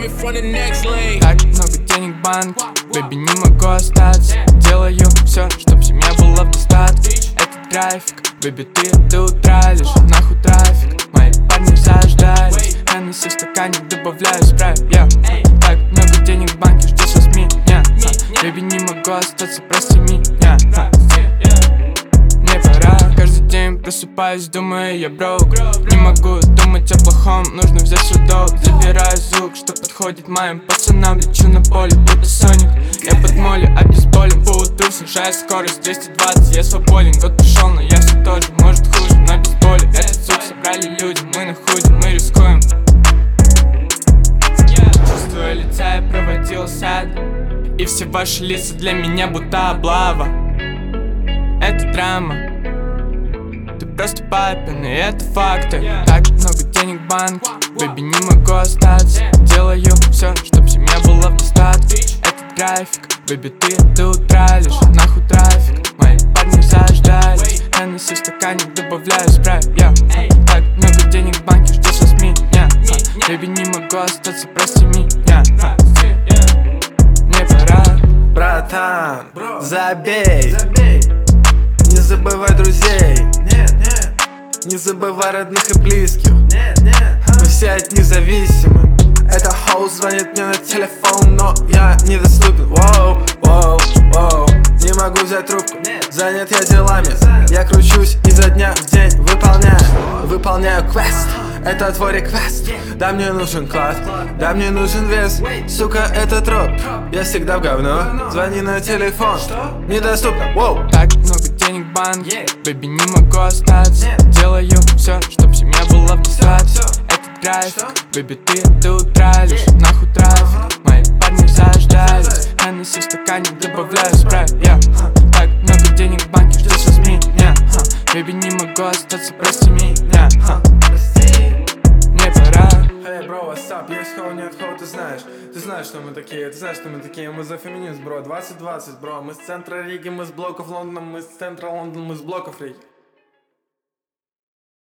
straight from the next lane. Так много денег в банке, бэби, не могу остаться. Делаю все, чтоб семья была в достатке. Это трафик, бэби, ты до утра, лишь нахуй трафик. Мои парни заждались, Хеннесси в стакане добавляю спрайт, Так много денег в банке, что сейчас меня, бэби, не могу остаться, прости меня. Мне пора, каждый день просыпаюсь, думаю, я брок. Не могу думать о плохом, нужно взять свой долг. Забираю звук, что подходит моим пацанам. Лечу на поле, будто Соник. Я под моли, обезболен. По утру снижаю скорость 220, я свободен. Год пошел, но я все тот же, может хуже, но без боли. Этот звук собрали люди, мы на худе, мы рискуем. Чувствуя лица, я проводил сад, и все ваши лица для меня будто облава. Это драма, ты просто папин, и это факты. Так много денег в банке, бэби, не могу остаться. Делаю все, чтоб семья была в достатке. Это график, бэби, ты до утра, лишь нахуй трафик. Мои парни заждались, Хеннесси в стакане добавляю спрайт, Так много денег в банке, что сейчас меня, бэби, не могу остаться, прости меня. Мне пора. Братан, забей. Не забывай друзей, не забывай родных и близких. Мы все от них зависимы. Это хоу звонит мне на телефон, но я недоступен. Воу, воу, воу. Не могу взять трубку, занят я делами. Я кручусь изо дня в день, выполняю квест. Это твой реквест. Да, мне нужен клад, да, мне нужен вес. Сука, это троп, я всегда в говно. Звони на телефон, недоступно, воу. Так много денег в банке, бэби, не могу остаться. Делаю все, чтоб семья была в достатке. Это график, бэби, ты до утра, лишь нахуй трафик. Мои парни заждались, Хеннесси в стакане добавляю спрайт, Так много денег в банке, что сейчас меня, бэби, не могу остаться, прости меня. Мне пора. Эй, бро, what's up? Есть хоу, нет хоу, ты знаешь, что мы такие, мы за феминизм, бро, 2020, бро, мы с центра Риги, мы с блоков Лондона, мы с центра Лондона, мы с блоков Риги.